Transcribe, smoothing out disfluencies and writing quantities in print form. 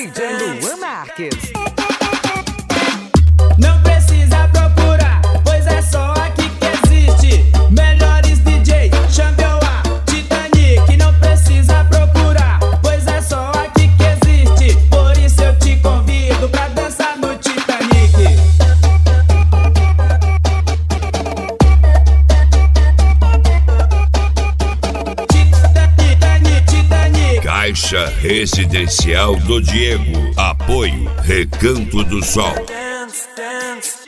DJ Luan Marques. Não precisa procurar, pois é só aqui que existe. Melhores DJ, Xambioá, Titanic. Não precisa procurar, pois é só aqui que existe. Por isso eu te convido pra dançar no Titanic. Titanic. Caixa Residencial do Diego. Apoio Recanto do Sol. Dance, dance.